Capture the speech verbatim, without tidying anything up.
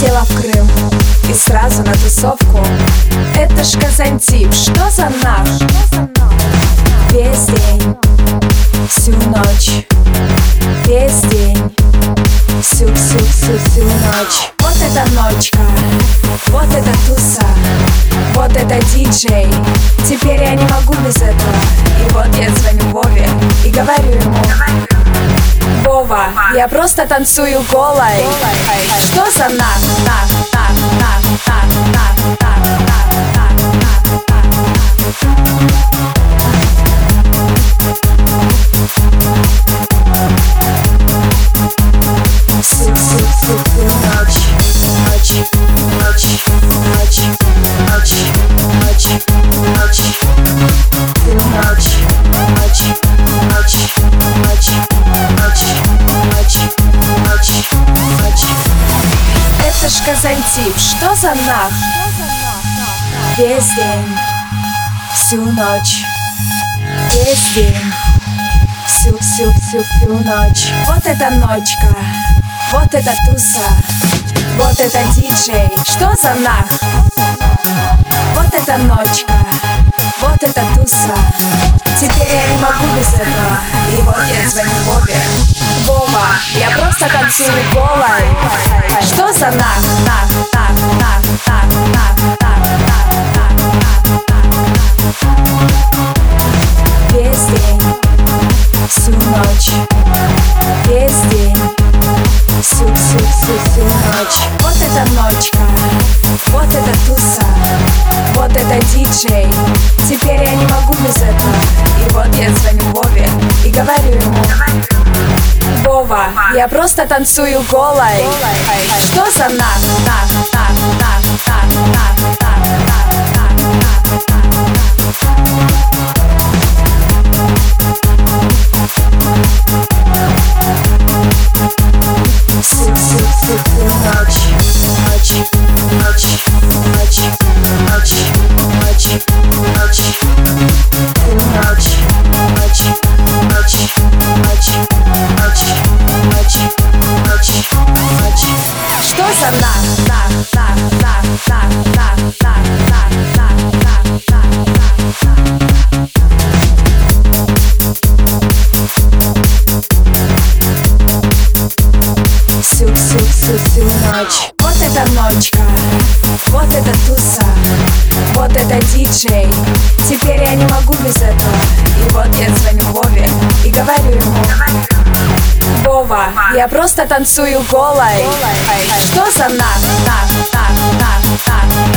Прилетела в Крым и сразу на тусовку. Это ж Казантип, что за наш? Весь день, всю ночь, весь день, всю-всю-всю-всю ночь. Вот эта ночка, вот эта туса, вот это диджей. Теперь я не могу без этого. И вот я звоню Вове и говорю ему: Вова, я просто танцую голой. Что за на, на, на, на, на, на, на, на, на, всю-всю-всю ночь, ночь, ночь, ночь, ночь, ночь, ночь, всю ночь, ночь, ночь, ночь, ночь, ночь, ночь, ночь. Это ж Казантип, что за нах? Весь день, всю ночь, весь день, всю-всю-всю-всю ночь. Вот эта ночка, вот эта туса, вот это диджей. Что за нах? Вот эта ночка, вот эта туса. Теперь я не могу без этого. И вот я звоню Вове: Вова, я просто танцую голой. Что за нах? Нах, нах, нах, нах, нах, нах, нах, нах. Весь день, всю ночь, весь день, всю-всю-всю-всю ночь. Вот эта ночка, вот эта туса, вот это диджей. Теперь я не могу без этого. И вот я звоню Вове и говорю ему: Вова, я просто танцую голой. Что за на, на, на, на, на, на, на, на, всю-всю-всю ночь, ночь, ночь, ночь, ночь, ночь, ночь, всю ночь, ночь, ночь, ночь, ночь, ночь, ночь, ночь. Что за на, на, на, на, на, на, на, на, на, на, на, всю-всю-всю-всю ночь. Вот эта ночка, вот эта туса, вот это диджей. Теперь я не могу без этого. И вот я звоню Вове и говорю ему: Вова, я просто танцую голой. Что за на, на, на, на, на, на.